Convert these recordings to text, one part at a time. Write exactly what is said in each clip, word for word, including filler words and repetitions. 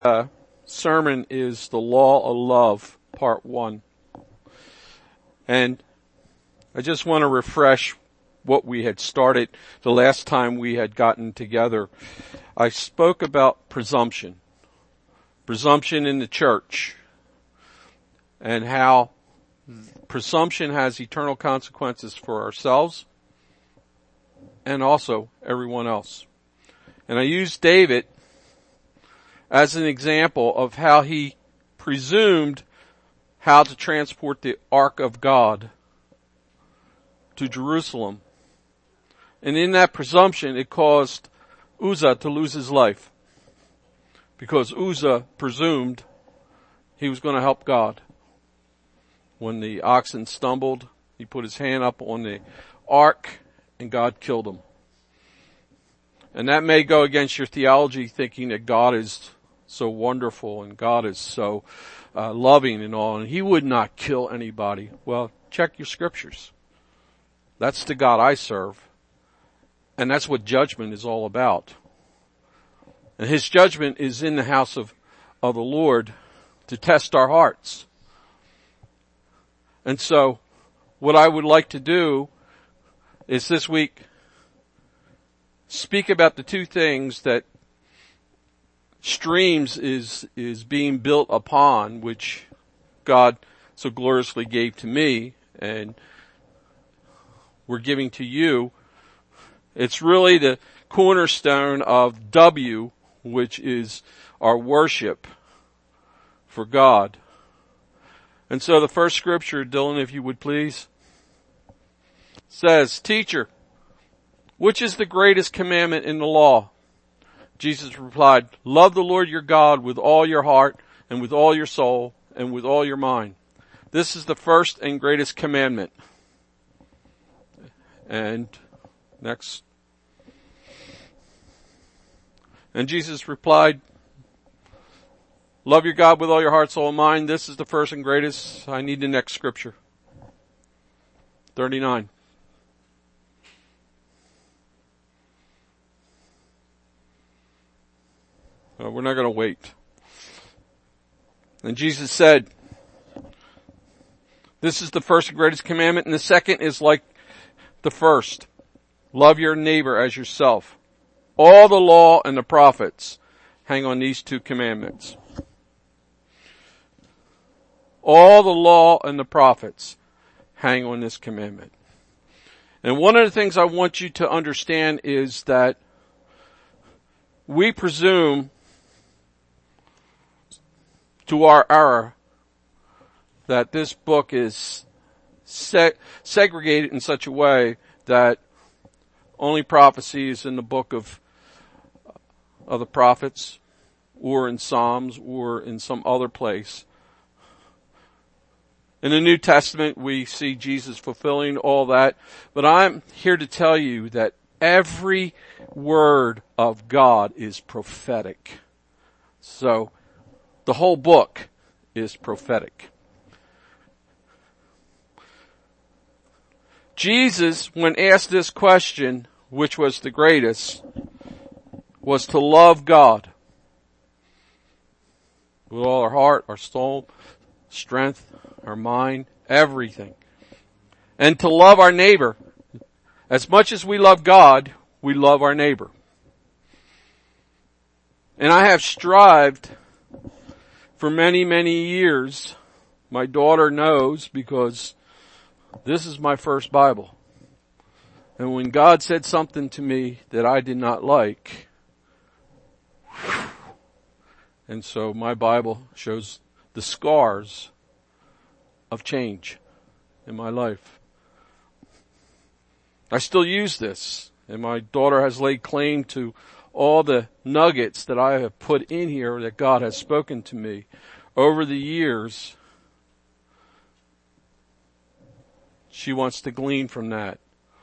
uh, sermon is the Law of Love, part one. And I just want to refresh what we had started the last time we had gotten together. I spoke about presumption. Presumption in the church. And how presumption has eternal consequences for ourselves and also everyone else. And I used David as an example of how he presumed how to transport the Ark of God to Jerusalem. And in that presumption, it caused Uzzah to lose his life. Because Uzzah presumed he was going to help God. When the oxen stumbled, he put his hand up on the ark and God killed him. And that may go against your theology, thinking that God is so wonderful and God is so uh, loving and all, and he would not kill anybody. Well, check your scriptures. That's the God I serve. And that's what judgment is all about. And his judgment is in the house of, of the Lord to test our hearts. And so, what I would like to do is this week speak about the two things that streams is, is being built upon, which God so gloriously gave to me and we're giving to you. It's really the cornerstone of W, which is our worship for God. And so the first scripture, Dylan, if you would please, says, "Teacher, which is the greatest commandment in the law?" Jesus replied, "Love the Lord your God with all your heart and with all your soul and with all your mind. This is the first and greatest commandment." And next. And Jesus replied, "Love your God with all your heart, soul, and mind. This is the first and greatest." I need the next scripture. thirty-nine. Uh, we're not going to wait. And Jesus said, "This is the first and greatest commandment, and the second is like the first. Love your neighbor as yourself. All the law and the prophets hang on these two commandments." All the law and the prophets hang on this commandment. And one of the things I want you to understand is that we presume to our error that this book is se- segregated in such a way that only prophecy is in the book of, of the prophets or in Psalms or in some other place. In the New Testament, we see Jesus fulfilling all that. But I'm here to tell you that every word of God is prophetic. So, the whole book is prophetic. Jesus, when asked this question, which was the greatest, was to love God with all our heart, our soul, strength, our mind, everything. And to love our neighbor. As much as we love God, we love our neighbor. And I have strived for many, many years. My daughter knows because this is my first Bible. And when God said something to me that I did not like, and so my Bible shows the scars of change in my life. I still use this, and my daughter has laid claim to all the nuggets that I have put in here that God has spoken to me over the years. She wants to glean from that.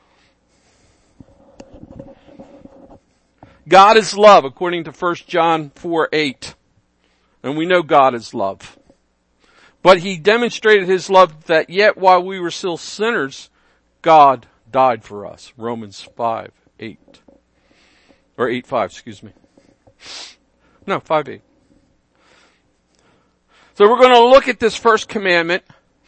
God is love, according to First John four eight. And we know God is love. But he demonstrated his love that yet while we were still sinners, God died for us. Romans five eight. Or eight five, excuse me. No, five eight. So we're going to look at this first commandment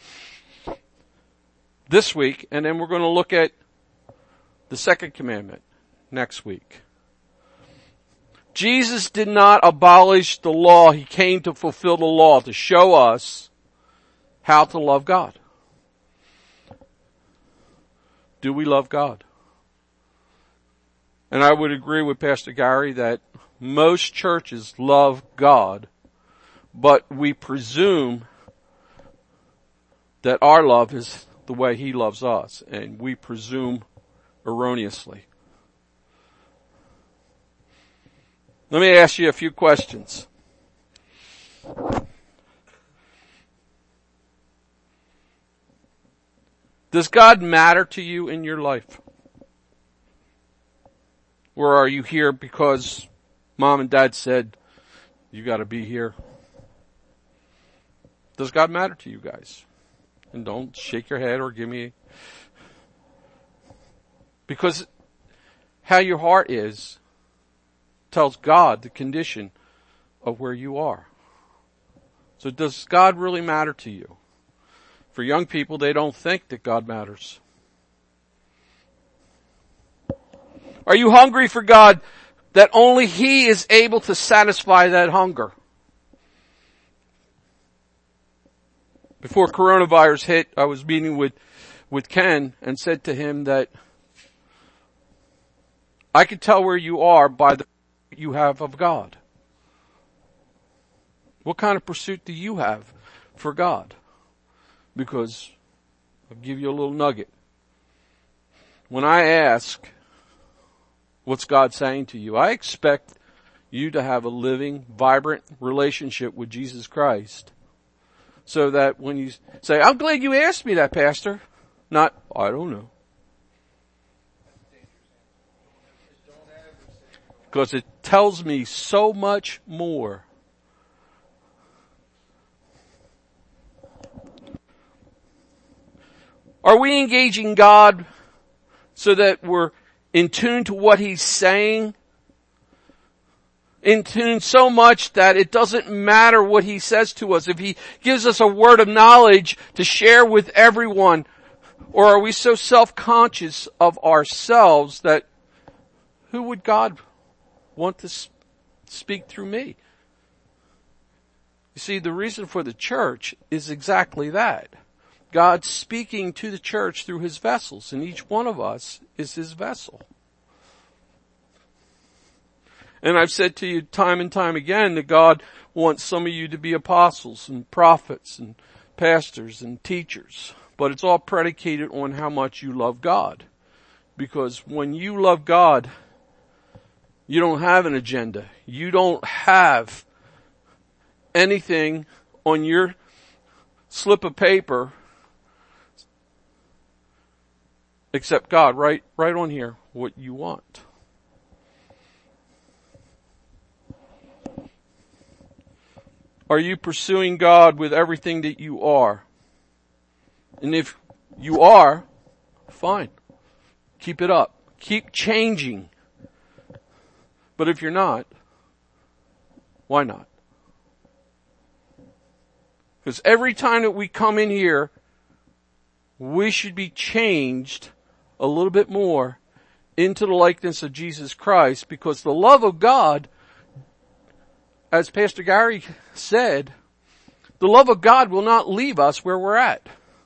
this week, and then we're going to look at the second commandment next week. Jesus did not abolish the law. He came to fulfill the law, to show us how to love God. Do we love God? And I would agree with Pastor Gary that most churches love God, but we presume that our love is the way He loves us, and we presume erroneously. Let me ask you a few questions. Does God matter to you in your life? Or are you here because mom and dad said, you gotta be here? Does God matter to you guys? And don't shake your head or give me... Because how your heart is tells God the condition of where you are. So does God really matter to you? For young people, they don't think that God matters. Are you hungry for God that only He is able to satisfy that hunger? Before coronavirus hit, I was meeting with, with Ken and said to him that I could tell where you are by the you have of God. What kind of pursuit do you have for God? Because I'll give you a little nugget. When I ask, what's God saying to you? I expect you to have a living, vibrant relationship with Jesus Christ. So that when you say, I'm glad you asked me that, Pastor. Not, I don't know. Because it tells me so much more. Are we engaging God so that we're in tune to what He's saying? In tune so much that it doesn't matter what He says to us. If He gives us a word of knowledge to share with everyone, or are we so self-conscious of ourselves that who would God want to speak through me? You see, the reason for the church is exactly that. God speaking to the church through His vessels, and each one of us is His vessel. And I've said to you time and time again that God wants some of you to be apostles and prophets and pastors and teachers. But it's all predicated on how much you love God. Because when you love God, you don't have an agenda. You don't have anything on your slip of paper except God, right, right on here, what you want. Are you pursuing God with everything that you are? And if you are, fine. Keep it up. Keep changing. But if you're not, why not? Because every time that we come in here, we should be changed a little bit more into the likeness of Jesus Christ, because the love of God, as Pastor Gary said, the love of God will not leave us where we're at.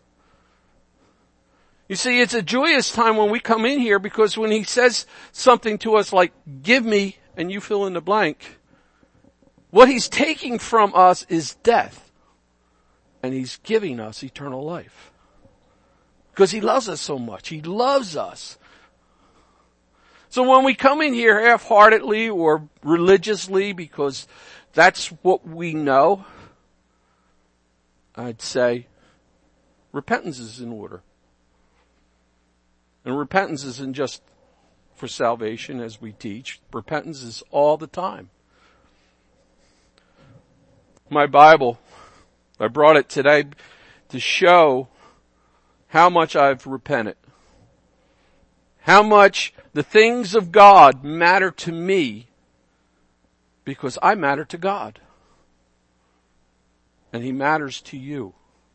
You see, it's a joyous time when we come in here, because when He says something to us like, give me, and you fill in the blank, what He's taking from us is death, and He's giving us eternal life. Because He loves us so much. He loves us. So when we come in here half-heartedly or religiously because that's what we know, I'd say repentance is in order. And repentance isn't just for salvation as we teach. Repentance is all the time. My Bible, I brought it today to show how much I've repented. How much the things of God matter to me because I matter to God. and he matters to you.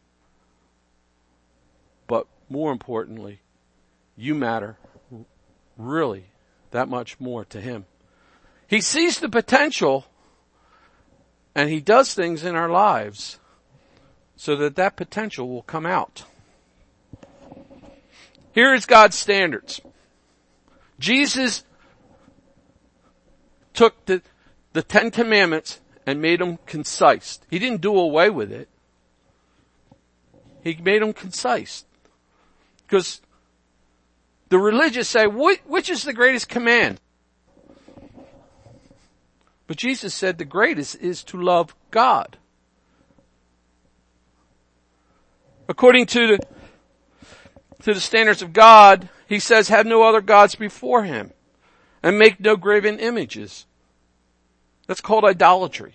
But more importantly, you matter really that much more to him. He sees the potential and he does things in our lives so that that potential will come out. Here is God's standards. Jesus took the, the Ten Commandments and made them concise. He didn't do away with it. He made them concise. Because the religious say, which is the greatest command? But Jesus said the greatest is to love God. According to the, to the standards of God, he says, have no other gods before him and make no graven images. That's called idolatry.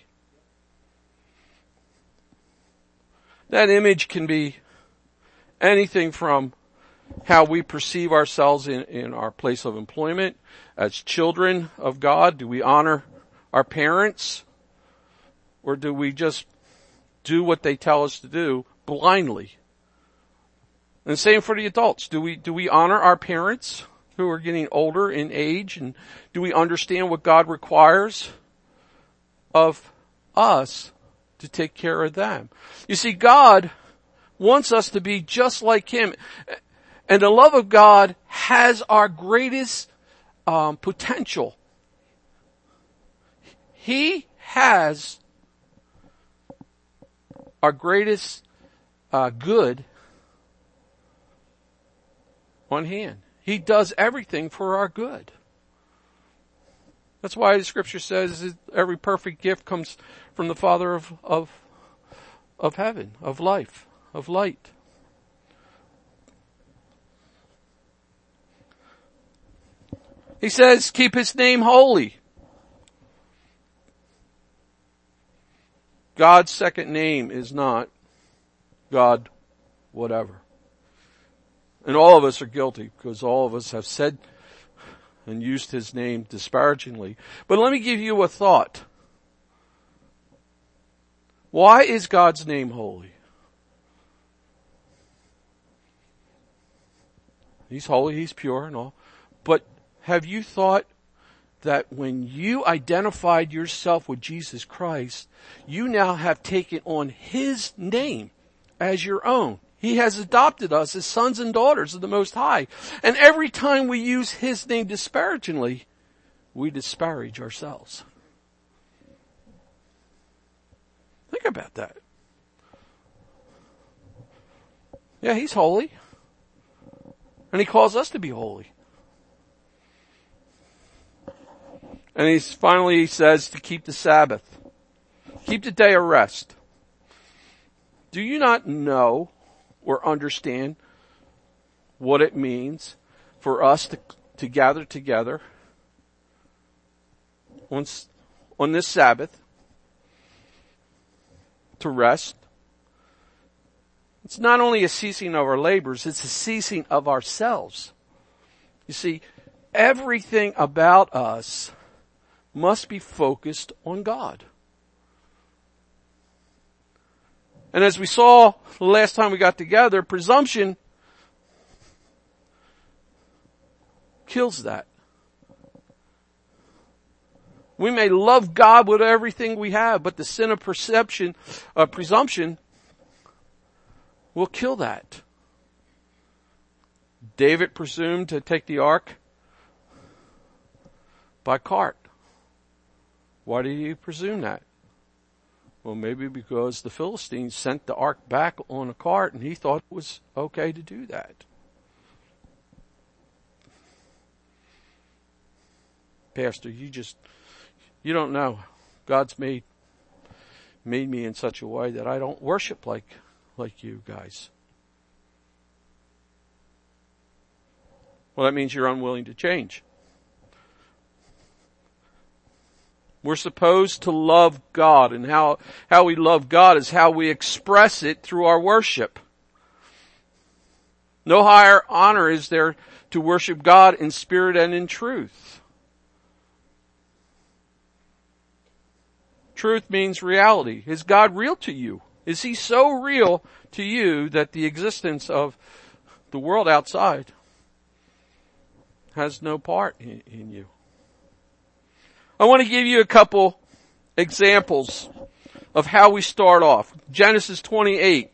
That image can be anything from how we perceive ourselves in, in our place of employment as children of God. Do we honor our parents? Or do we just do what they tell us to do blindly? And same for the adults. Do we, do we honor our parents who are getting older in age? And do we understand what God requires of us to take care of them? You see, God wants us to be just like him. And the love of God has our greatest um, potential. He has our greatest uh, good on hand. He does everything for our good. That's why the scripture says that every perfect gift comes from the Father of, of, of heaven, of life, of light. He says, keep his name holy. God's second name is not God whatever. And all of us are guilty because all of us have said and used his name disparagingly. But let me give you a thought. Why is God's name holy? He's holy, he's pure and all. But have you thought that when you identified yourself with Jesus Christ, you now have taken on his name as your own? He has adopted us as sons and daughters of the Most High. And every time we use his name disparagingly, we disparage ourselves. Think about that. Yeah, he's holy. And he calls us to be holy. And he's finally he says to keep the Sabbath. Keep the day of rest. Do you not know or understand what it means for us to, to gather together on, on this Sabbath to rest? It's not only a ceasing of our labors, it's a ceasing of ourselves. You see, everything about us must be focused on God. And as we saw the last time we got together, presumption kills that. We may love God with everything we have, but the sin of perception, uh, presumption will kill that. David presumed to take the ark by cart. Why did he presume that? Well, maybe because the Philistines sent the ark back on a cart and he thought it was okay to do that. Pastor, you just, you don't know. God's made, made me in such a way that I don't worship like, like you guys. Well, that means you're unwilling to change. We're supposed to love God, and how, how we love God is how we express it through our worship. No higher honor is there to worship God in spirit and in truth. Truth means reality. Is God real to you? Is he so real to you that the existence of the world outside has no part in, in you? I want to give you a couple examples of how we start off. Genesis twenty-eight.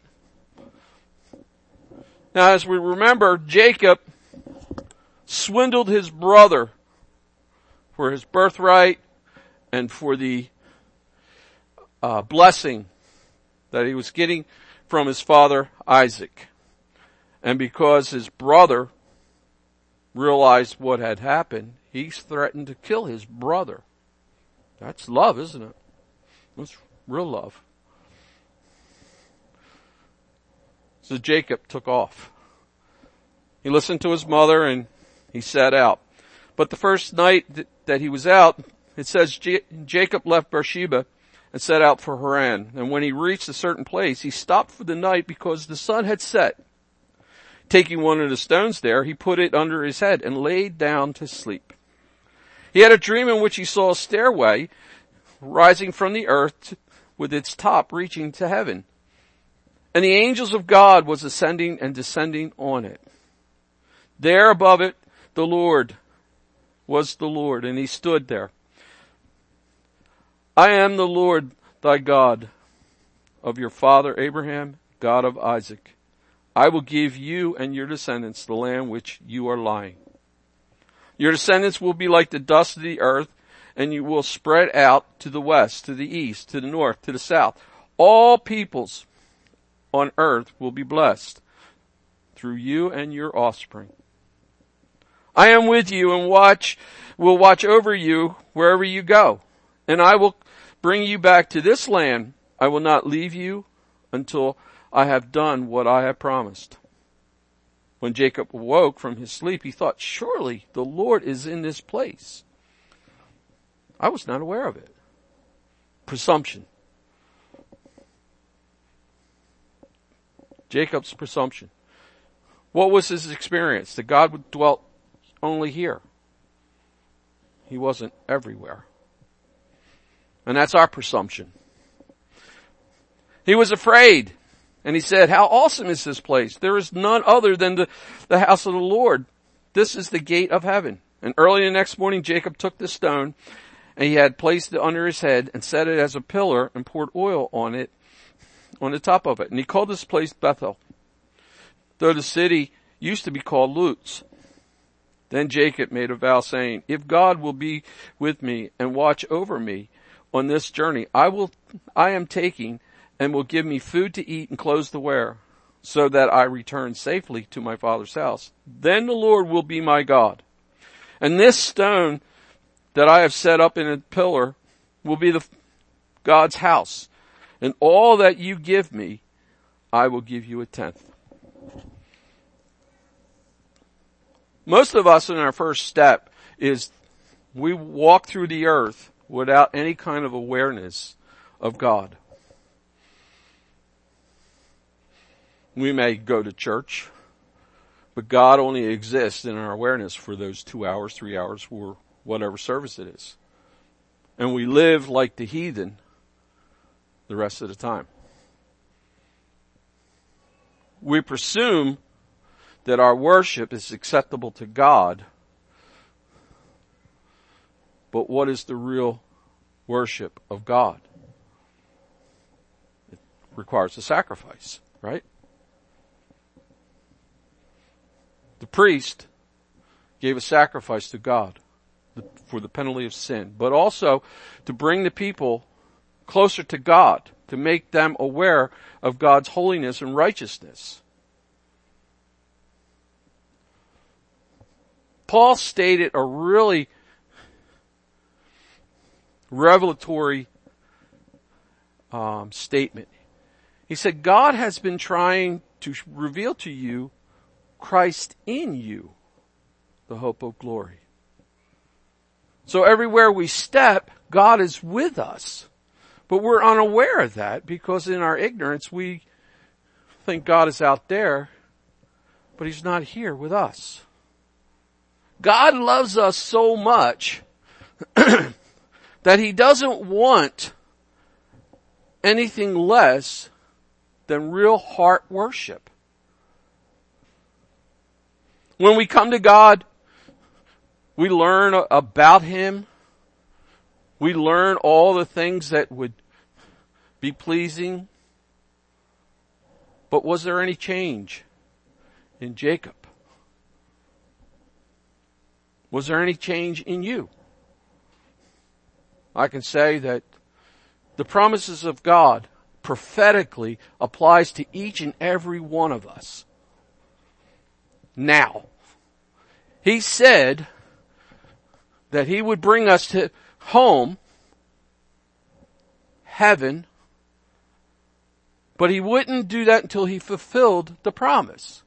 Now, as we remember, Jacob swindled his brother for his birthright and for the uh, blessing that he was getting from his father Isaac. And because his brother realized what had happened, he threatened to kill his brother. That's love, isn't it? That's real love. So Jacob took off. He listened to his mother and he set out. But the first night that he was out, it says J- Jacob left Beersheba and set out for Haran. And when he reached a certain place, he stopped for the night because the sun had set. Taking one of the stones there, he put it under his head and laid down to sleep. He had a dream in which he saw a stairway rising from the earth with its top reaching to heaven. And the angels of God was ascending and descending on it. There above it, the Lord was the Lord, and he stood there. I am the Lord thy God of your father Abraham, God of Isaac. I will give you and your descendants the land which you are lying. Your descendants will be like the dust of the earth, and you will spread out to the west, to the east, to the north, to the south. All peoples on earth will be blessed through you and your offspring. I am with you and watch, will watch over you wherever you go. And I will bring you back to this land. I will not leave you until I have done what I have promised. When Jacob awoke from his sleep, he thought, surely the Lord is in this place. I was not aware of it. Presumption. Jacob's presumption. What was his experience? That God would dwell only here. He wasn't everywhere. And that's our presumption. He was afraid. And he said, how awesome is this place? There is none other than the, the house of the Lord. This is the gate of heaven. And early the next morning, Jacob took the stone, and he had placed it under his head and set it as a pillar and poured oil on it, on the top of it. And he called this place Bethel, though the city used to be called Luz. Then Jacob made a vow saying, if God will be with me and watch over me on this journey, I will, I am taking and will give me food to eat and clothes to wear, so that I return safely to my father's house. Then the Lord will be my God. And this stone that I have set up in a pillar will be the God's house. And all that you give me, I will give you a tenth. Most of us in our first step is we walk through the earth without any kind of awareness of God. We may go to church, but God only exists in our awareness for those two hours, three hours, or whatever service it is. And we live like the heathen the rest of the time. We presume that our worship is acceptable to God, but what is the real worship of God? It requires a sacrifice, right? The priest gave a sacrifice to God for the penalty of sin, but also to bring the people closer to God, to make them aware of God's holiness and righteousness. Paul stated a really revelatory um, statement. He said, God has been trying to reveal to you Christ in you, the hope of glory. So everywhere we step, God is with us. But we're unaware of that because in our ignorance we think God is out there, but He's not here with us. God loves us so much that He doesn't want anything less than real heart worship. When we come to God, we learn about Him. We learn all the things that would be pleasing. But was there any change in Jacob? Was there any change in you? I can say that the promises of God prophetically applies to each and every one of us. Now, He said that He would bring us to home, heaven, but He wouldn't do that until He fulfilled the promise.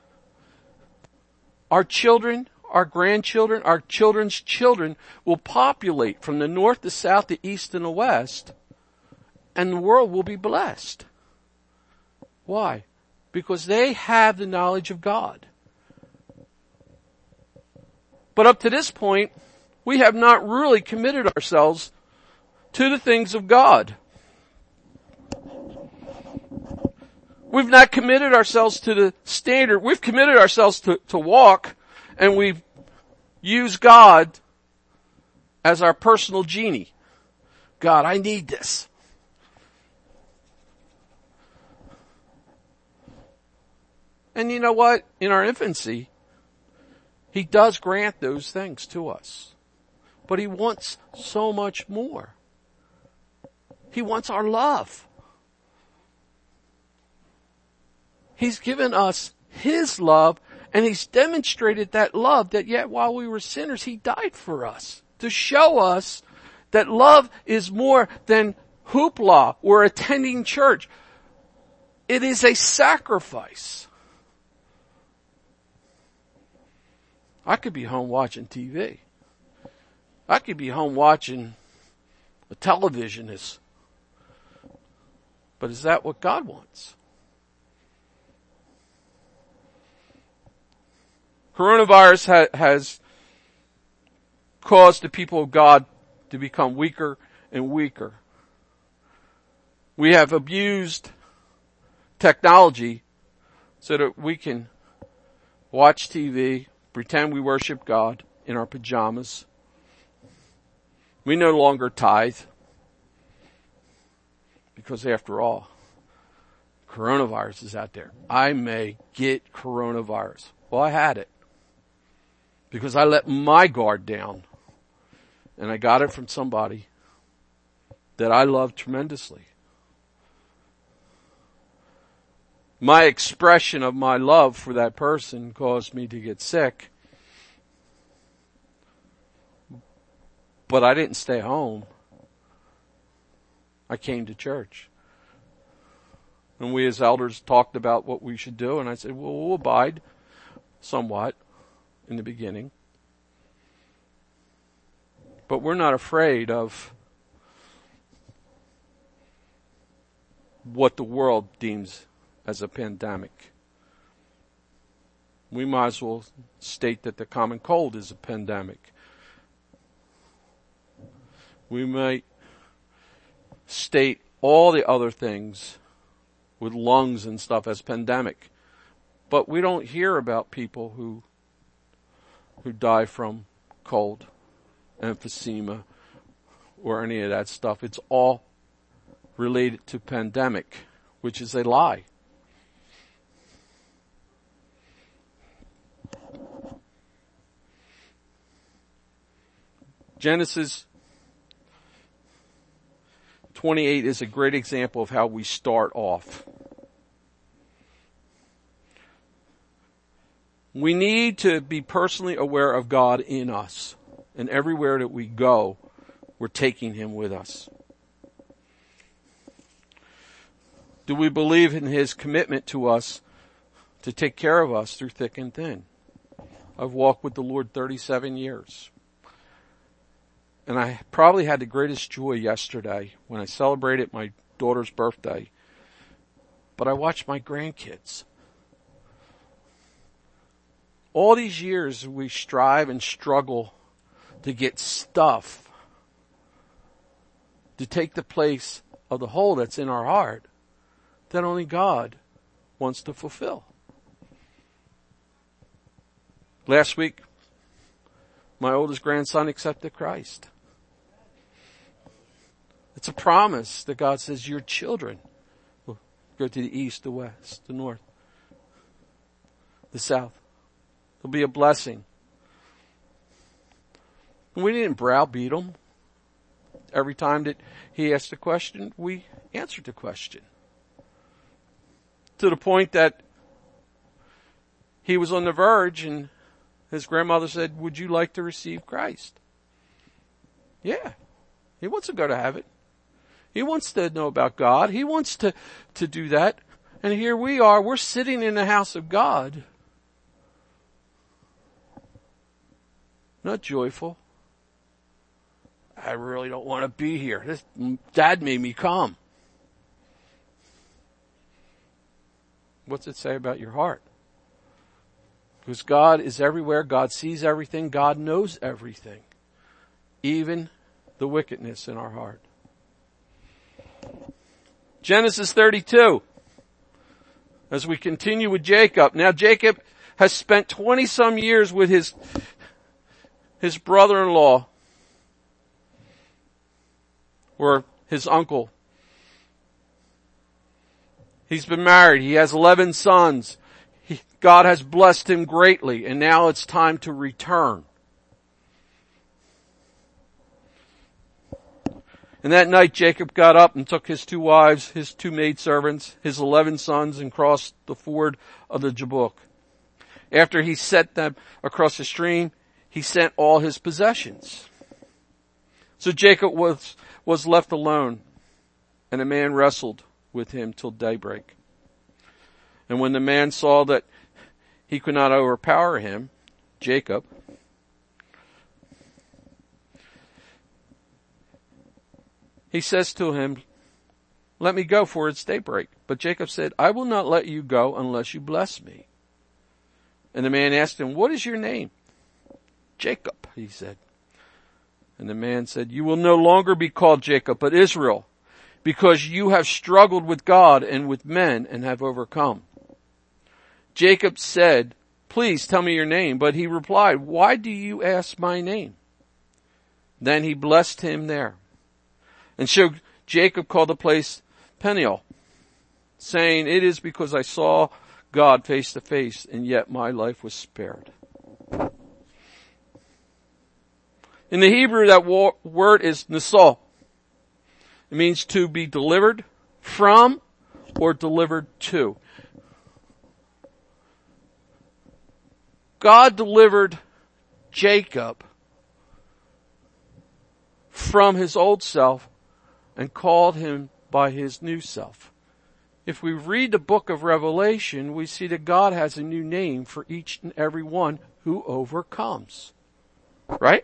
Our children, our grandchildren, our children's children will populate from the north, the south, the east, and the west, and the world will be blessed. Why? Because they have the knowledge of God. But up to this point, we have not really committed ourselves to the things of God. We've not committed ourselves to the standard. We've committed ourselves to, to walk, and we've used God as our personal genie. God, I need this. And you know what? In our infancy, He does grant those things to us. But He wants so much more. He wants our love. He's given us His love, and He's demonstrated that love, that yet while we were sinners, He died for us. To show us that love is more than hoopla or attending church. It is a sacrifice. I could be home watching T V. I could be home watching the television. Is, but is that what God wants? Coronavirus ha- has caused the people of God to become weaker and weaker. We have abused technology so that we can watch T V, pretend we worship God in our pajamas. We no longer tithe. Because after all, coronavirus is out there. I may get coronavirus. Well, I had it. Because I let my guard down. And I got it from somebody that I love tremendously. My expression of my love for that person caused me to get sick. But I didn't stay home. I came to church. And we as elders talked about what we should do. And I said, well, we'll abide somewhat in the beginning. But we're not afraid of what the world deems as a pandemic. We might as well state that the common cold is a pandemic. We might state all the other things with lungs and stuff as pandemic. But we don't hear about people who who die from cold, emphysema, or any of that stuff. It's all related to pandemic, which is a lie. Genesis twenty-eight is a great example of how we start off. We need to be personally aware of God in us. And everywhere that we go, we're taking Him with us. Do we believe in His commitment to us to take care of us through thick and thin? I've walked with the Lord thirty-seven years. And I probably had the greatest joy yesterday when I celebrated my daughter's birthday. But I watched my grandkids. All these years we strive and struggle to get stuff to take the place of the hole that's in our heart. that only God wants to fulfill. Last week, my oldest grandson accepted Christ. It's a promise that God says your children will go to the east, the west, the north, the south. There'll be a blessing. And we didn't browbeat him. Every time that he asked a question, we answered the question. To the point that he was on the verge and his grandmother said, would you like to receive Christ? Yeah. He wants to go to heaven. He wants to know about God. He wants to, to do that. And here we are, we're sitting in the house of God. Not joyful. I really don't want to be here. This, Dad made me come. What's it say about your heart? Because God is everywhere. God sees everything. God knows everything. Even the wickedness in our heart. Genesis thirty-two. As we continue with Jacob. Now Jacob has spent twenty some years with his, his brother-in-law. Or his uncle. He's been married. He has eleven sons. He, God has blessed him greatly, and now it's time to return. And that night Jacob got up and took his two wives, his two maidservants, his eleven sons, and crossed the ford of the Jabbok. After he set them across the stream, he sent all his possessions. So Jacob was was left alone, and a man wrestled with him till daybreak. And when the man saw that he could not overpower him, Jacob, he says to him, let me go, for it's daybreak. But Jacob said, I will not let you go unless you bless me. And the man asked him, what is your name? Jacob, he said. And the man said, you will no longer be called Jacob, but Israel, because you have struggled with God and with men and have overcome. Jacob said, please tell me your name. But he replied, why do you ask my name? Then he blessed him there. And so Jacob called the place Peniel, saying, it is because I saw God face to face, and yet my life was spared. In the Hebrew, that word is nesal. It means to be delivered from or delivered to. God delivered Jacob from his old self and called him by his new self. If we read the book of Revelation, we see that God has a new name for each and every one who overcomes. Right?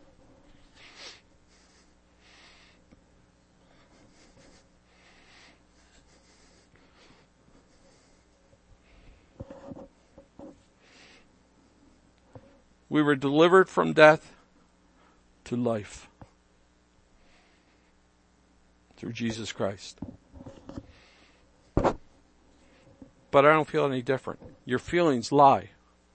We were delivered from death to life through Jesus Christ. But I don't feel any different. Your feelings lie.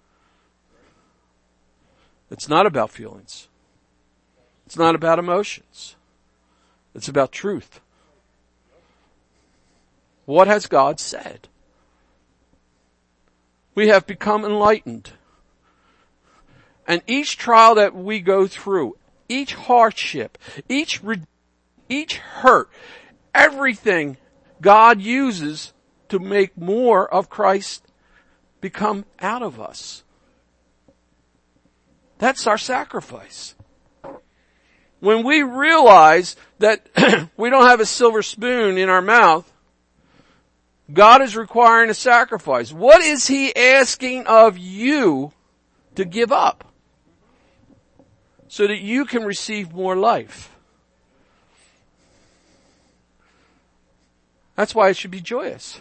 It's not about feelings. It's not about emotions. It's about truth. What has God said? We have become enlightened. And each trial that we go through, each hardship, each re- each hurt, everything God uses to make more of Christ become out of us. That's our sacrifice. When we realize that we don't have a silver spoon in our mouth, God is requiring a sacrifice. What is He asking of you to give up so that you can receive more life? That's why it should be joyous.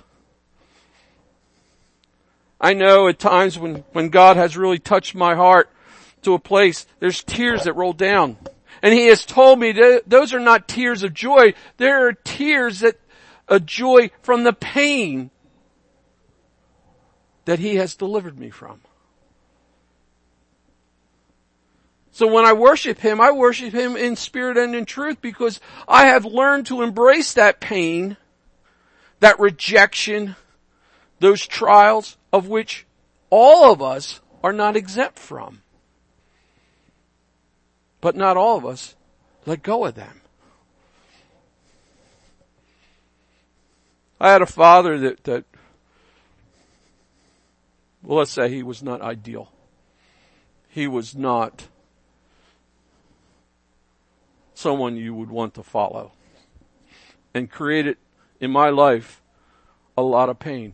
I know at times when, when God has really touched my heart to a place, there's tears that roll down. And He has told me that those are not tears of joy. There are tears that a joy from the pain that he has delivered me from. So when I worship him, I worship him in spirit and in truth because I have learned to embrace that pain, that rejection, those trials of which all of us are not exempt from. But not all of us let go of them. I had a father that, that, well, let's say he was not ideal. He was not someone you would want to follow, and created in my life a lot of pain.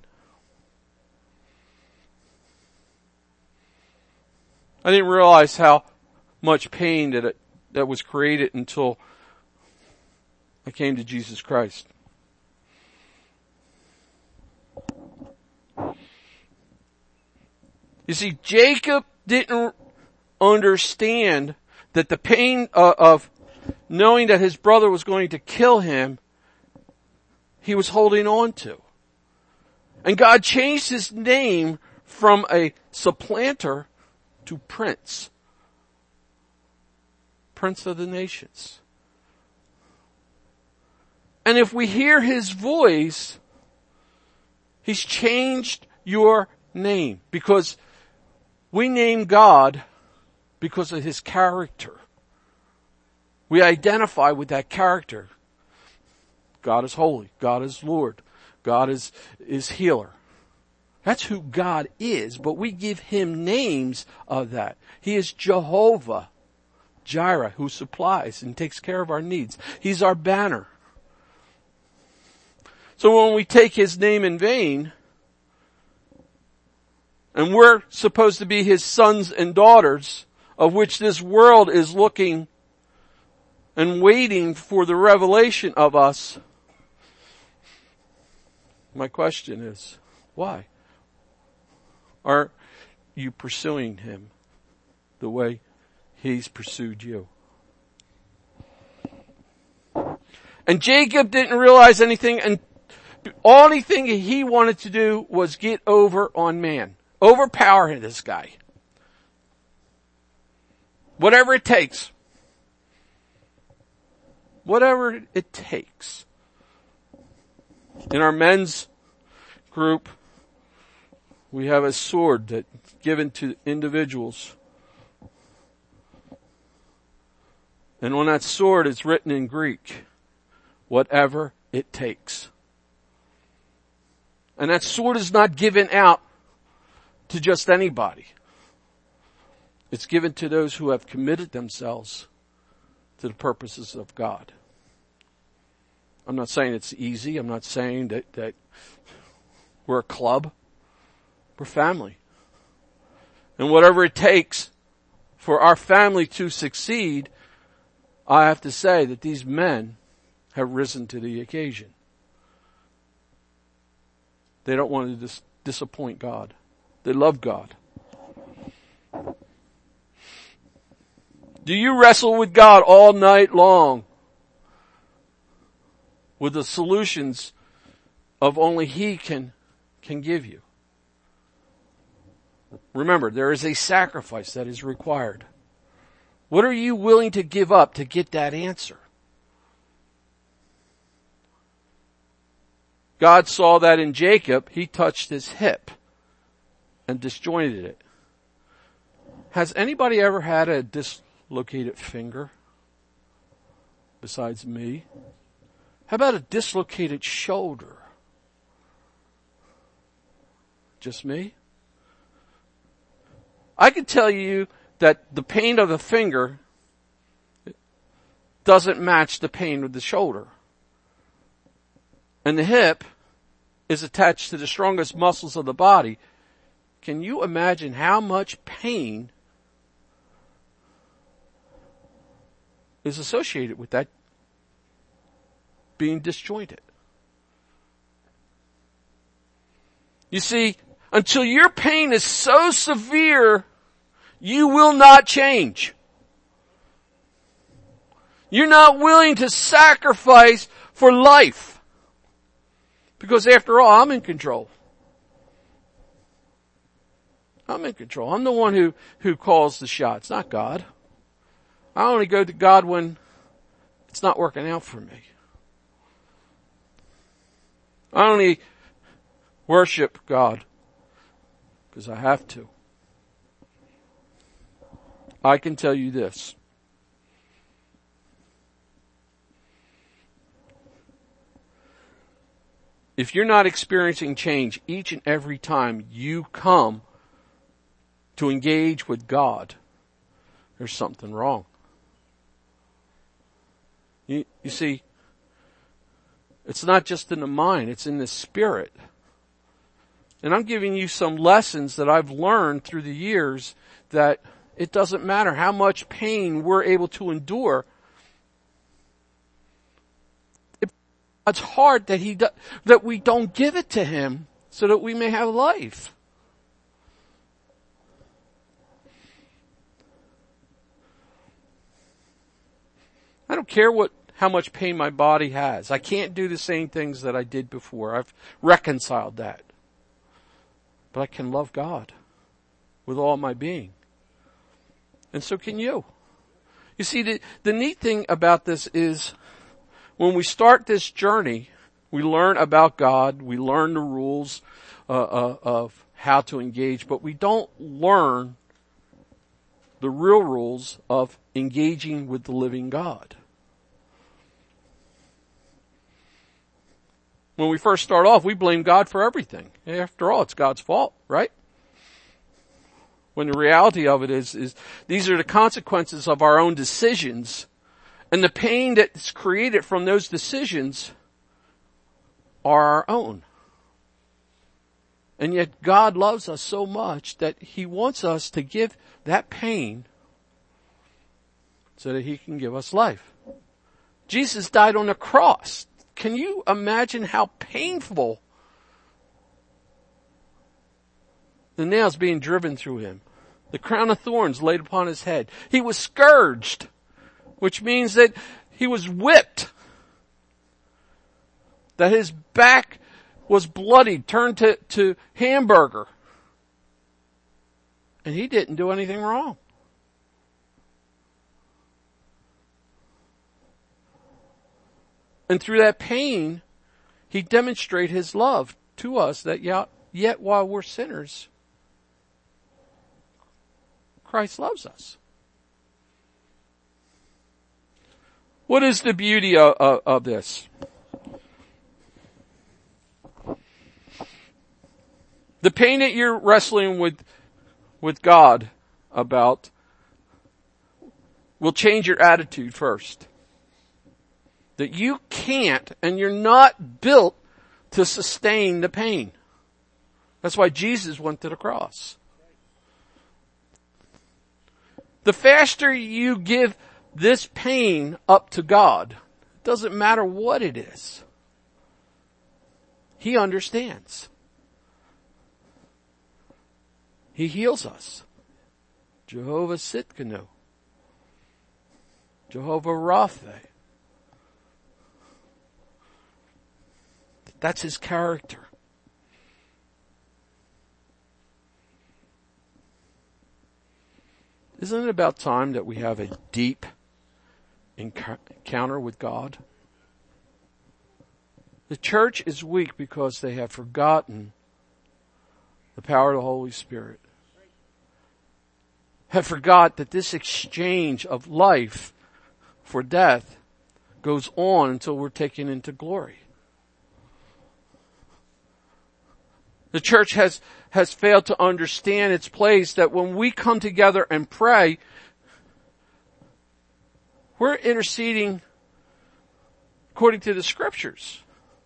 I didn't realize how much pain that it, that was created until I came to Jesus Christ. You see, Jacob didn't understand that the pain uh, of knowing that his brother was going to kill him, he was holding on to. And God changed his name from a supplanter to Prince. Prince of the nations. And if we hear his voice, he's changed your name. Because we name God because of his character. We identify with that character. God is holy. God is Lord. God is, is healer. That's who God is, but we give him names of that. He is Jehovah Jireh, who supplies and takes care of our needs. He's our banner. So when we take his name in vain, and we're supposed to be his sons and daughters, of which this world is looking and waiting for the revelation of us, my question is, why? Are you pursuing him the way he's pursued you? And Jacob didn't realize anything, and the only thing he wanted to do was get over on man. Overpower this guy. Whatever it takes. Whatever it takes. In our men's group, we have a sword that's given to individuals. And on that sword is written in Greek, whatever it takes. And that sword is not given out to just anybody. It's given to those who have committed themselves to the purposes of God. I'm not saying it's easy. I'm not saying that, that we're a club. We're family. And whatever it takes for our family to succeed, I have to say that these men have risen to the occasion. They don't want to dis- disappoint God. They love God. Do you wrestle with God all night long with the solutions of only he can, can give you? Remember, there is a sacrifice that is required. What are you willing to give up to get that answer? God saw that in Jacob. He touched his hip and disjointed it. Has anybody ever had a dislocated finger besides me? How about a dislocated shoulder? Just me? I can tell you that the pain of the finger doesn't match the pain of the shoulder. And the hip is attached to the strongest muscles of the body. Can you imagine how much pain is associated with that being disjointed? You see, until your pain is so severe, you will not change. You're not willing to sacrifice for life. Because after all, I'm in control. I'm in control. I'm the one who, who calls the shots, not God. I only go to God when it's not working out for me. I only worship God because I have to. I can tell you this. If you're not experiencing change each and every time you come to engage with God, there's something wrong. You, you see, it's not just in the mind, it's in the spirit. And I'm giving you some lessons that I've learned through the years that it doesn't matter how much pain we're able to endure. It's hard that he do, that we don't give it to him so that we may have life. I don't care what how much pain my body has. I can't do the same things that I did before. I've reconciled that. But I can love God with all my being. And so can you. You see, the, the neat thing about this is when we start this journey, we learn about God, we learn the rules uh, uh, of how to engage, but we don't learn the real rules of engaging with the living God. When we first start off, we blame God for everything. After all, it's God's fault, right? When the reality of it is, is these are the consequences of our own decisions, and the pain that's created from those decisions are our own. And yet God loves us so much that he wants us to give that pain so that he can give us life. Jesus died on the cross. Can you imagine how painful the nails being driven through him? The crown of thorns laid upon his head. He was scourged, which means that he was whipped. That his back was bloodied, turned to, to hamburger. And he didn't do anything wrong. And through that pain, he demonstrated his love to us that yet, yet while we're sinners, Christ loves us. What is the beauty of, of, of this? The pain that you're wrestling with, with God about will change your attitude first. That you can't and you're not built to sustain the pain. That's why Jesus went to the cross. The faster you give this pain up to God, it doesn't matter what it is. He understands. He heals us. Jehovah Sitkanu. Jehovah Rapha. That's his character. Isn't it about time that we have a deep encounter with God? The church is weak because they have forgotten the power of the Holy Spirit. Have forgot that this exchange of life for death goes on until we're taken into glory. The church has, has failed to understand its place that when we come together and pray, we're interceding according to the scriptures.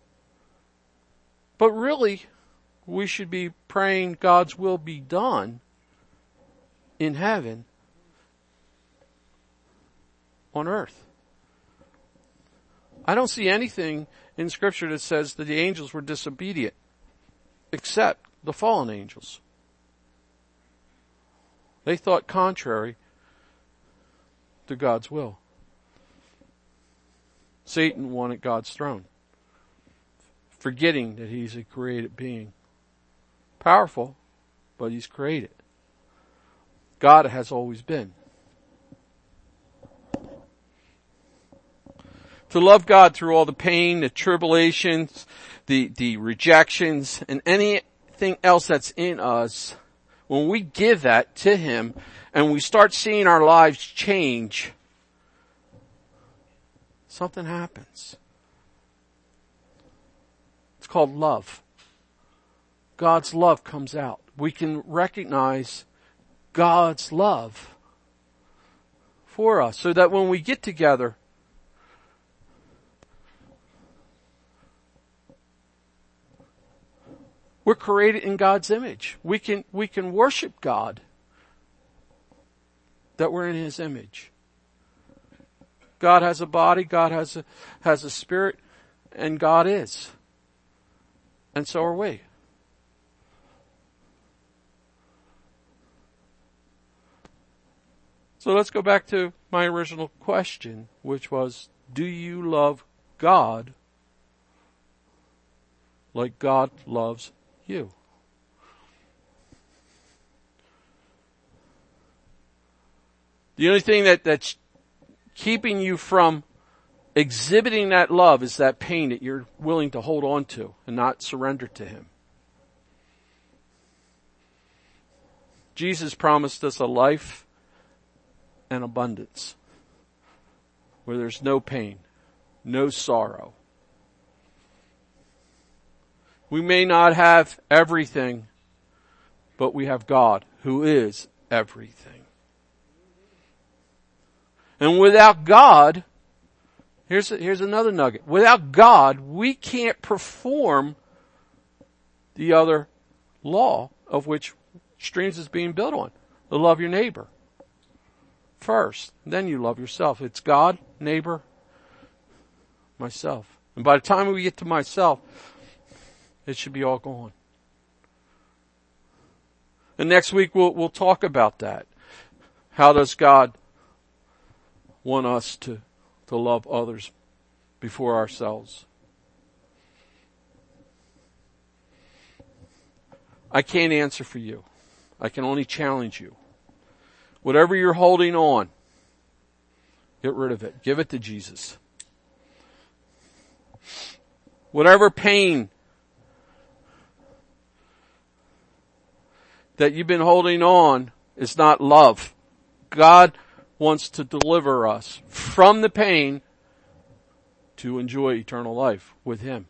But really, we should be praying God's will be done in heaven on earth. I don't see anything in scripture that says that the angels were disobedient. Except the fallen angels. They thought contrary to God's will. Satan wanted God's throne. forgetting that he's a created being. Powerful, but he's created. God has always been. To love God through all the pain, the tribulations, the, the rejections, and anything else that's in us, when we give that to him and we start seeing our lives change, something happens. It's called love. God's love comes out. We can recognize God's love for us so that when we get together, we're created in God's image. We can, we can worship God that we're in his image. God has a body, God has a, has a spirit, and God is. And so are we. So let's go back to my original question, which was, do you love God like God loves you? The only thing that, that's keeping you from exhibiting that love is that pain that you're willing to hold on to and not surrender to him. Jesus promised us a life and abundance where there's no pain, no sorrow. We may not have everything, but we have God who is everything. And without God, here's, here's another nugget. Without God, we can't perform the other law of which Streams is being built on. To love your neighbor first. Then you love yourself. It's God, neighbor, myself. And by the time we get to myself, it should be all gone. And next week we'll, we'll talk about that. How does God want us to, to love others before ourselves? I can't answer for you. I can only challenge you. Whatever you're holding on, get rid of it. Give it to Jesus. Whatever pain that you've been holding on is not love. God wants to deliver us from the pain to enjoy eternal life with him.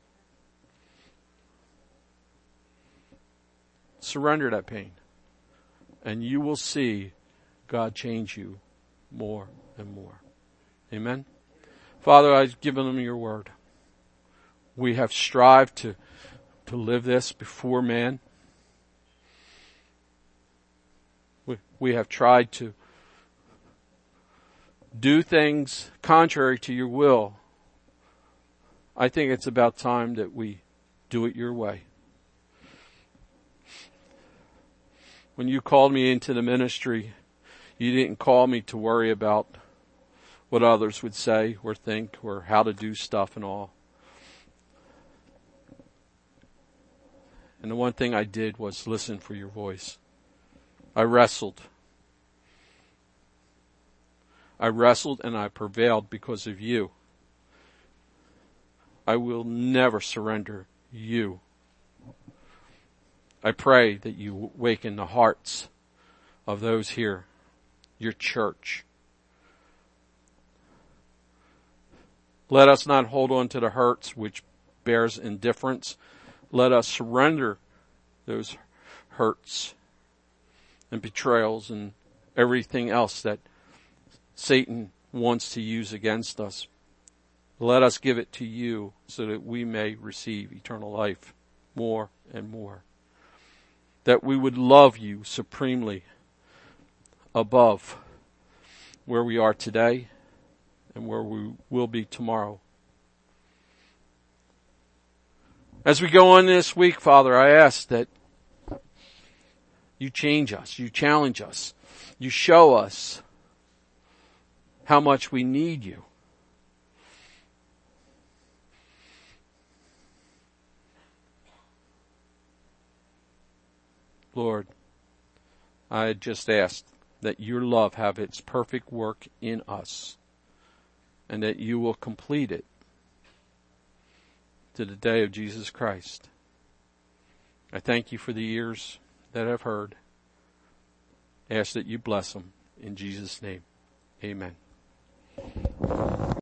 Surrender that pain, and you will see God change you more and more. Amen? Father, I've given them your word. We have strived to, to live this before man. We, we have tried to do things contrary to your will. I think it's about time that we do it your way. When you called me into the ministry, you didn't call me to worry about what others would say or think or how to do stuff and all. And the one thing I did was listen for your voice. I wrestled. I wrestled and I prevailed because of you. I will never surrender you. I pray that you waken the hearts of those here, your church. Let us not hold on to the hurts which bears indifference. Let us surrender those hurts and betrayals and everything else that Satan wants to use against us. Let us give it to you so that we may receive eternal life more and more. That we would love you supremely above where we are today and where we will be tomorrow. As we go on this week, Father, I ask that you change us, you challenge us, you show us how much we need you. Lord, I just ask that your love have its perfect work in us and that you will complete it to the day of Jesus Christ. I thank you for the ears that have heard. I ask that you bless them in Jesus' name. Amen.